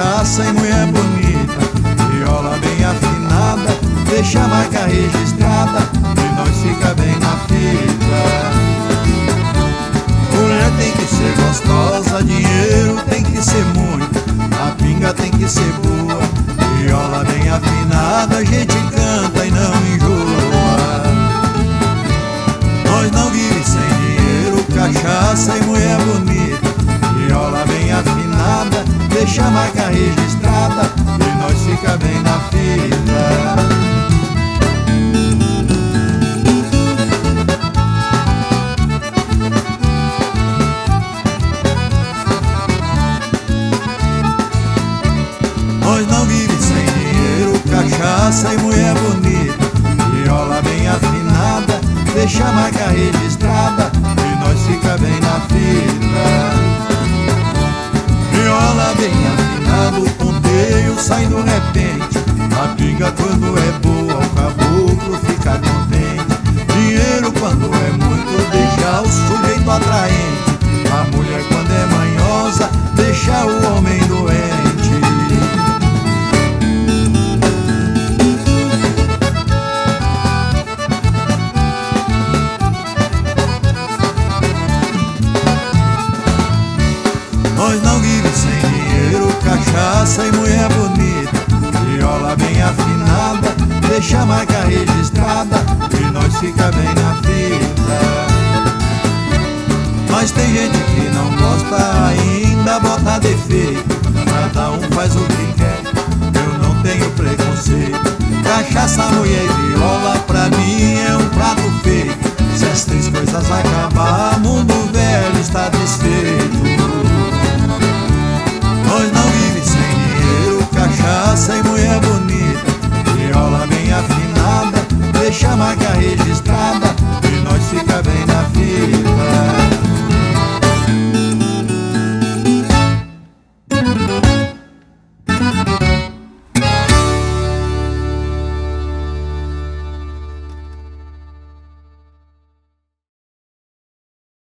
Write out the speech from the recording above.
cachaça e mulher bonita, viola bem afinada, deixa a marca registrada e nós fica bem na fita. Mulher tem que ser gostosa, dinheiro tem que ser muito, a pinga tem que ser boa, viola bem afinada, a gente canta e não enjoa. Nós não vive sem dinheiro, cachaça e mulher bonita, viola bem afinada, deixa a marca registrada e nós fica bem na fita. Nós não vive sem dinheiro, cachaça e mulher bonita, viola bem afinada, deixa a marca registrada e nós fica bem na fita. Viola bem afinado, o ponteio sai do repente, a pinga quando é boa, o caboclo fica contente. Dinheiro quando é muito, deixa o sujeito atraente, a mulher quando é manhosa, deixa o homem doente. Nós não vive sem dinheiro, cachaça e mulher bonita, viola bem afinada, deixa a marca registrada e nós fica bem na fita. Mas tem gente que não gosta ainda, bota defeito, cada um faz o que quer, eu não tenho preconceito. Cachaça, mulher e